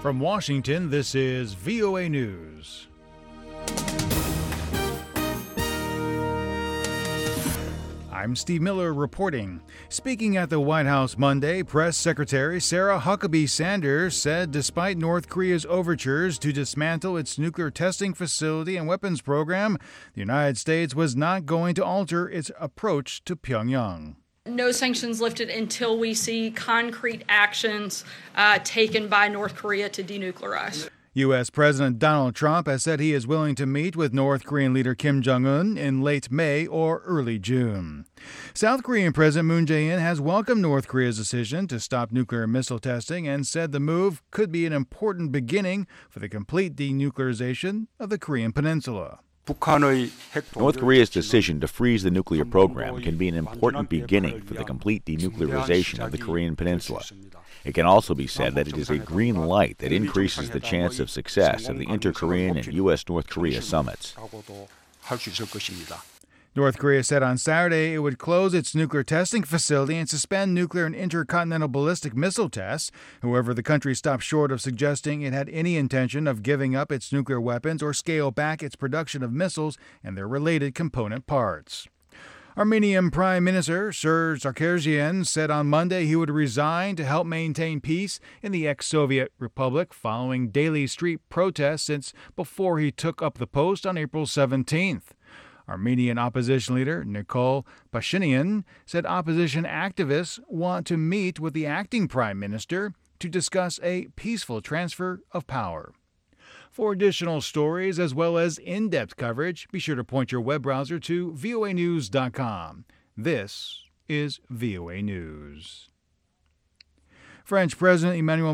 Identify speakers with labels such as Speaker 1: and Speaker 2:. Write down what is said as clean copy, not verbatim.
Speaker 1: From Washington, this is VOA News. I'm Steve Miller reporting. Speaking at the White House Monday, Press Secretary Sarah Huckabee Sanders said despite North Korea's overtures to dismantle its nuclear testing facility and weapons program, the United States was not going to alter its approach to Pyongyang.
Speaker 2: No sanctions lifted until we see concrete actions taken by North Korea to denuclearize.
Speaker 1: U.S. President Donald Trump has said he is willing to meet with North Korean leader Kim Jong-un in late May or early June. South Korean President Moon Jae-in has welcomed North Korea's decision to stop nuclear missile testing and said the move could be an important beginning for the complete denuclearization of the Korean Peninsula.
Speaker 3: North Korea's decision to freeze the nuclear program can be an important beginning for the complete denuclearization of the Korean Peninsula. It can also be said that it is a green light that increases the chance of success of the inter-Korean and U.S.-North Korea summits.
Speaker 1: North Korea said on Saturday it would close its nuclear testing facility and suspend nuclear and intercontinental ballistic missile tests. However, the country stopped short of suggesting it had any intention of giving up its nuclear weapons or scale back its production of missiles and their related component parts. Armenian Prime Minister Serge Sargsyan said on Monday he would resign to help maintain peace in the ex-Soviet republic following daily street protests since before he took up the post on April 17th. Armenian opposition leader Nikol Pashinyan said opposition activists want to meet with the acting prime minister to discuss a peaceful transfer of power. For additional stories as well as in-depth coverage, be sure to point your web browser to voanews.com. This is VOA News. French President Emmanuel